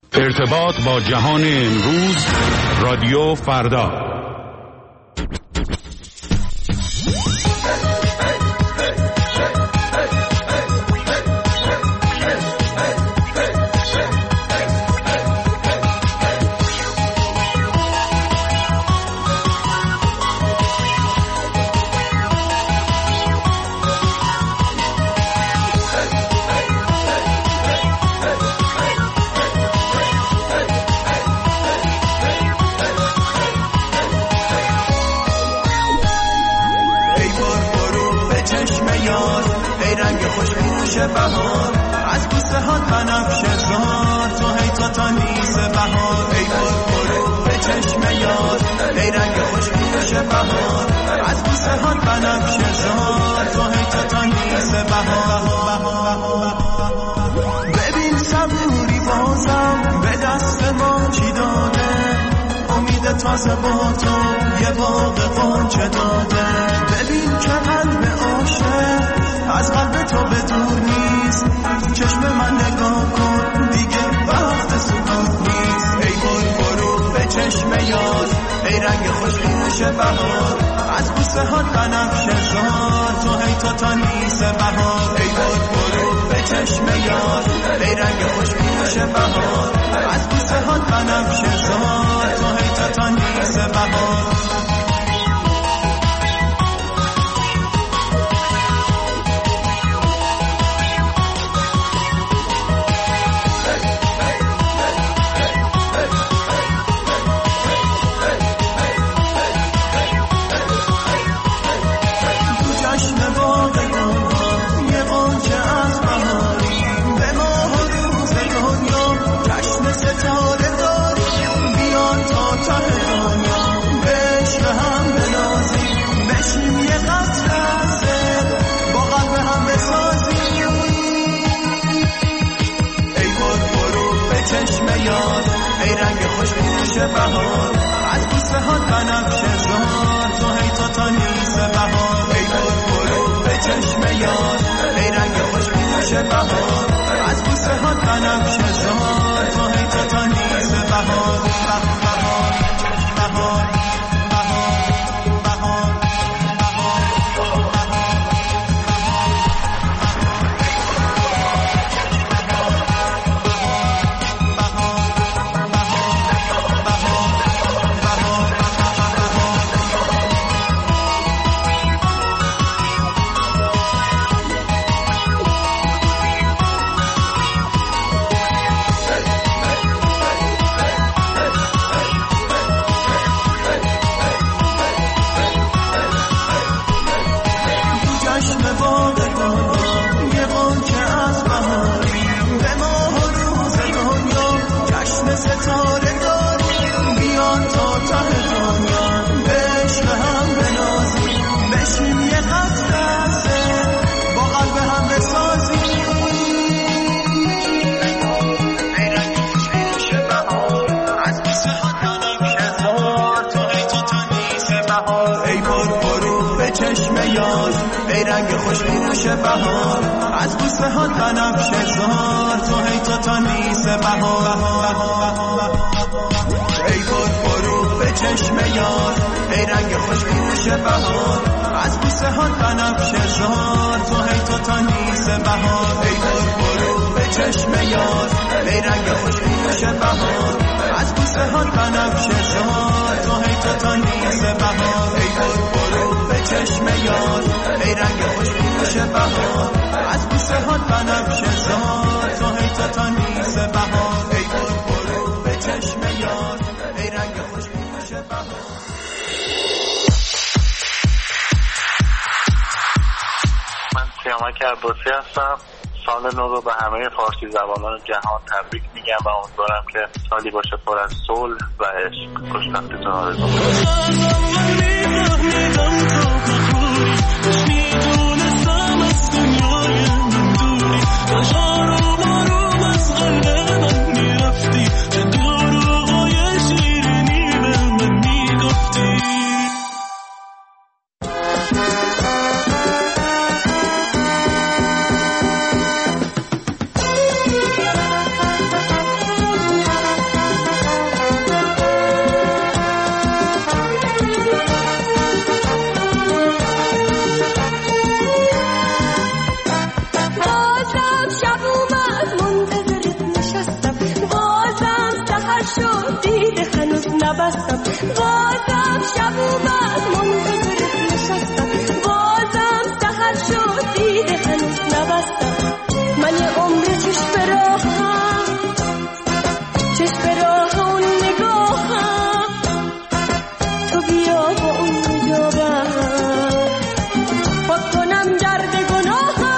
ارتباط با جهان امروز، رادیو فردا. بهار از بوسه هات بنفشه زار، تو هی تا تانیز بهار. ای برو به چشم یار، ای رنگ خوشبوش بهار از بوسه هات بنفشه زار، تو هی تا تانیز بهار. ببین صبوری بازم به دست ما چی داده، امید تازه با تو یه باغ غنچه داده. ببین که قلب عاشق از قلب تو به دور نیست، چشم من نگاه کن دیگه وقت سکوت نیست. ای برو به چشم یار، ای رنگ خوشبوش بهار از بوسه هات بنفشه زار، تو هی تا تانیز بهار. ای برو به چشم یار، ای رنگ خوشبوش بهار از بوسه هات بنفشه زار، تو هی تا تانیز بهار. ای رنگ خوشبوش بهار از بوسه هات بنفشه زار، تو هی تا تانیز بهار. ای برو به چشم یار، ای رنگ خوشبوش بهار از بوسه هات بنفشه زار، تو هی تا تانیز بهار. ای رنگ خوشبوش بهار از بوسه هات بنفشه زار، تو هی تا تانیز بهار. ای برو به چشم یار، ای رنگ خوشبوش بهار از بوسه هات بنفشه زار، تو هی تا تانیز بهار. ای برو به چشم یار، ای رنگ خوشبوش بهار از بوسه هات بنفشه زار، تو هی تا تانیز بهار. ای برو به چشم یار، ای رنگ خوشبوش بهار از بوسه هات بنفشه زار، تو هی تا تانیز بهار. ای برو به چشم یار، ای رنگ خوشبوش بهار. من سیامک عباسی هستم. سال نو رو به همه فارسی زبانان جهان تبریک میگم و امیدوارم که سالی باشه پر از صلح و عشق. خوشبختیتون آرزو نبستم، بازم شب اومد منتظرت نشستم، بازم سحر شد دیده هنوز نبستم. من یه عمر چشم به راهم، چشم به راه اون نگاهم، تو بیا با اون نجابم پاک کنم گرد گناهم.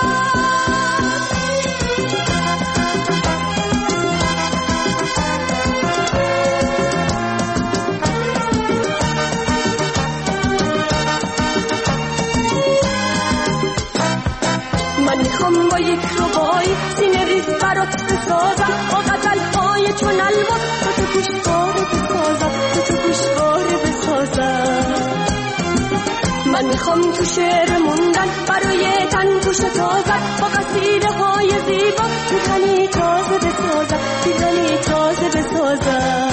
من میخوام با یک ربایی سینه ریز برات بسازم، با غزل‌های چون الوان تو گوشواره بسازم، تو گوشواره بسازم. من میخوام تو شعر موندن برای تن گوش تازم، با قصیده های زیبا میزنی تازه بسازم، میزنی تازه بسازم.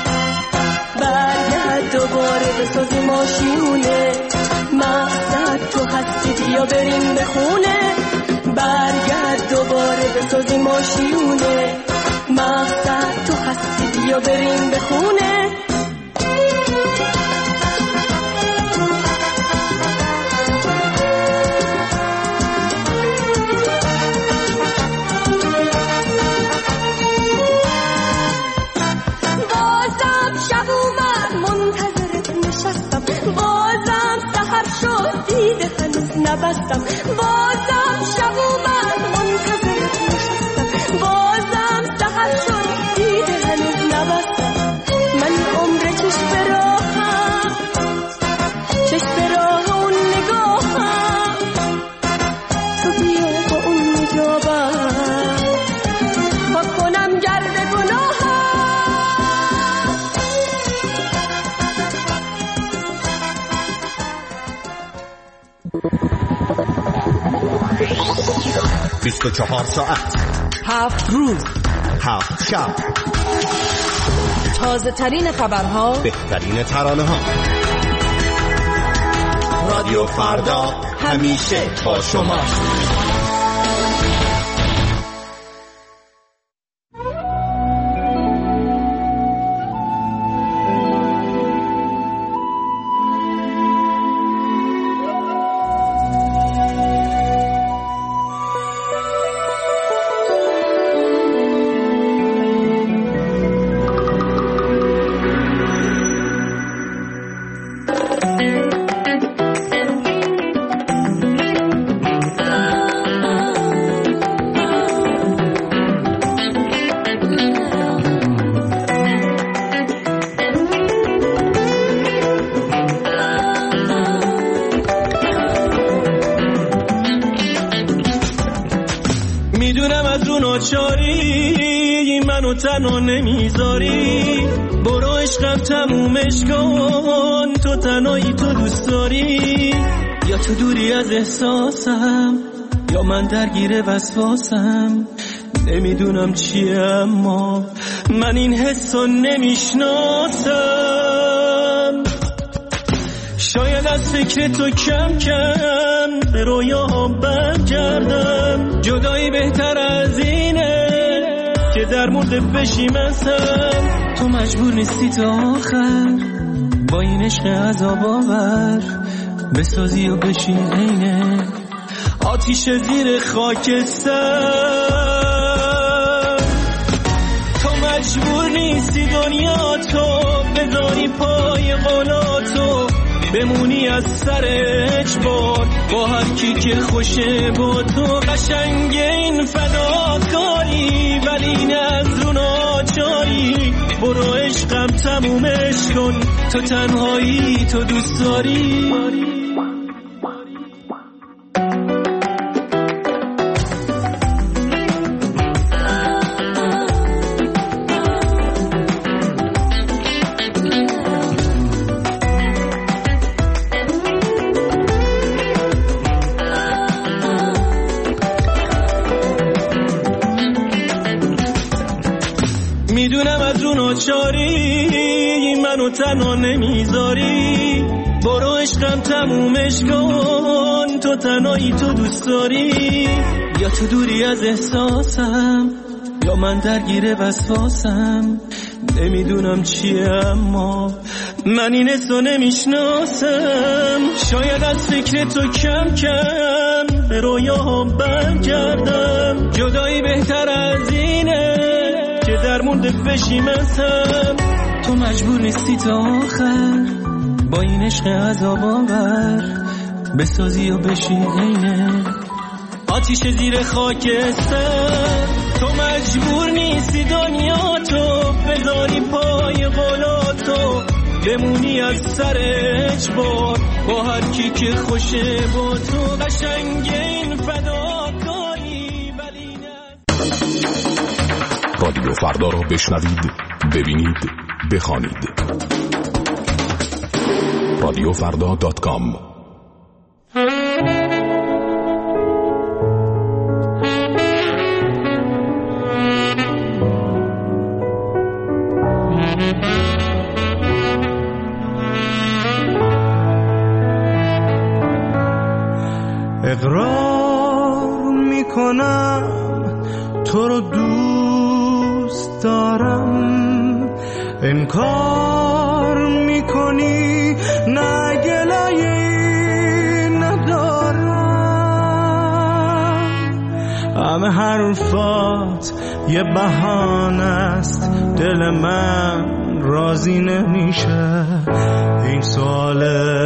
برگرد دوباره بسازی ماشیونه، مقصد تو هستی بیا بریم به خونه. برگرد دوباره بسازی ماشیونه، مقصد تو هستی بیا بریم به خونه. بازم شب اومد منتظرت نشستم، بازم سحر شد دیده هنوز نبستم، بازم شب اومد منتظرت نشستم، بازم سحر شد دیده هنوز نبستم. من عمر چشم به راهم، چشم به راه اون نگاهم، تو بیا با اون نجابم پاک کنم گرد گناهم. بیست و 24 ساعت 7 روز 7 شب، تازه ترین خبرها، بهترین ترانه ها. رادیو فردا همیشه با شما. میدونم از اون آچاری منو تنها نمیذاری، برو عشقم تمومش کن، تو تنهایی تو دوست داری، یا تو دوری از احساسم یا من درگیر وسواسم. نمیدونم چیه اما من این حسو نمیشناسم. شاید از فکر تو کم کم به رویاها برگردم، جدایی بهتر از اینه که در مورد بشیمسم. تو مجبور نیستی تا آخر با این عشق عذاب آور بسازی و بشین عینه آتیش زیر خاکستر. تو مجبور نیستی دنیا تو بذاری پای قولاتو، بمونی از سر اجبار با هر کی که خوشه با تو. قشنگ این فداکاری ولی نه از رو ناچاری، برو عشقم تمومش کن، تو تنهایی تو دوست داری. میدونم از اون آچاری منو تنها نمیذاری، برو عشقم تمومش کن، تو تنهایی تو دوست داری، یا تو دوری از احساسم یا من درگیر وسواسم. نمیدونم چیه اما من این حسو نمیشناسم. شاید از فکر تو کم کم به رویاها برگردم. جدایی بهتر از اینه که در مونده بشیمتم. تو مجبور نیستی تا آخر با این عشق عذاب آور بسازی یا بشی عینه آتیش زیر خاکستر. تو مجبور نیستی دنیا تو بذاری پای قولاتو بمونی از سر اجبار با هر کی که خوشه با تو. قشنگ این فداکاری ولی نه. رادیو فردا رو بشنوید، ببینید، بخوانید. رادیوفردا.com. اقرار میکنم تو رو دوست دارم. انکار میکنی نه گلایی ندارم. همه حرفات یه بهانه است دل من راضی نمیشه. این سوال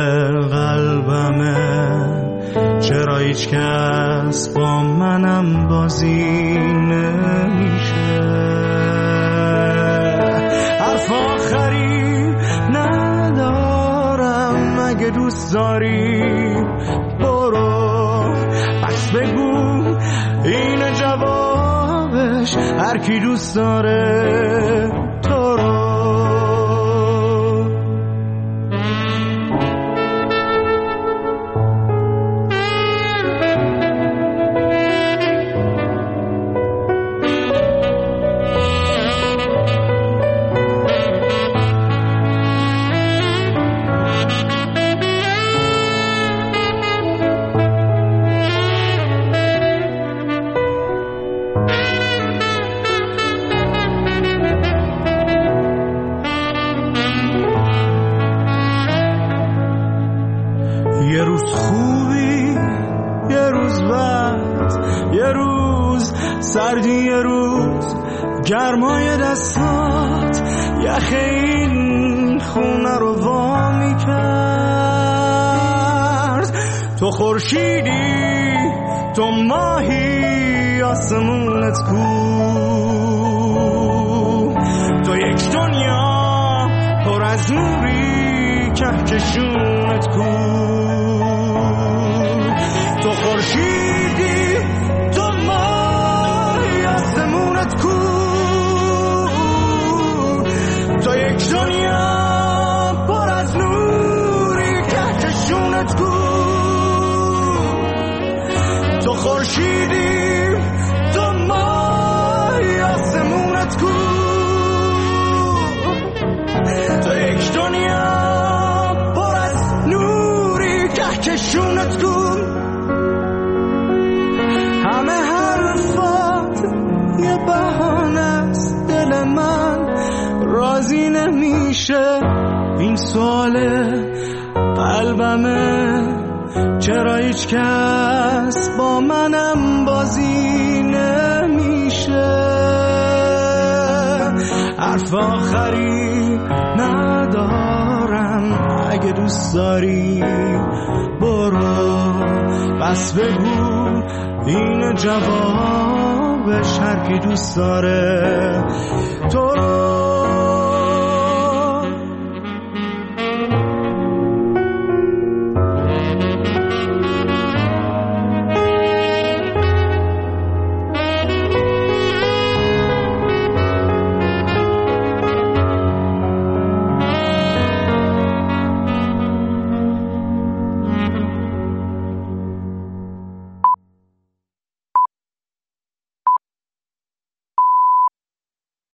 قلبمه چرا هیچ کس با منم بازی نمیشه. حرف آخری ندارم. اگه دوست داری برو پس بگو این جوابش. هر کی دوست داره تو رو. یه روز خوبی یه روز بد، یه روز سردی یه روز گرمای دستات یخ این خونه رو وا میکرد. تو خورشیدی تو ماهی آسمونت کو. تو یک دنیا پر از نوری کهکشونت کو. تو خورشیدی تو ماهی آسمونت کو. تو یک دنیا پر از نوری کهکشونت کو. تو خورشیدی تو ماهی آسمونت کو. تو یک دنیا پر از نوری کهکشونت کو. همه حرفات یه بهانه است دل من راضی نمیشه. این سوال قلبمه چرا هیچ کس با منم بازی نمیشه. حرف آخری ندارم. اگه دوست داری برو بس بگو این جوابش. هر کی دوست داره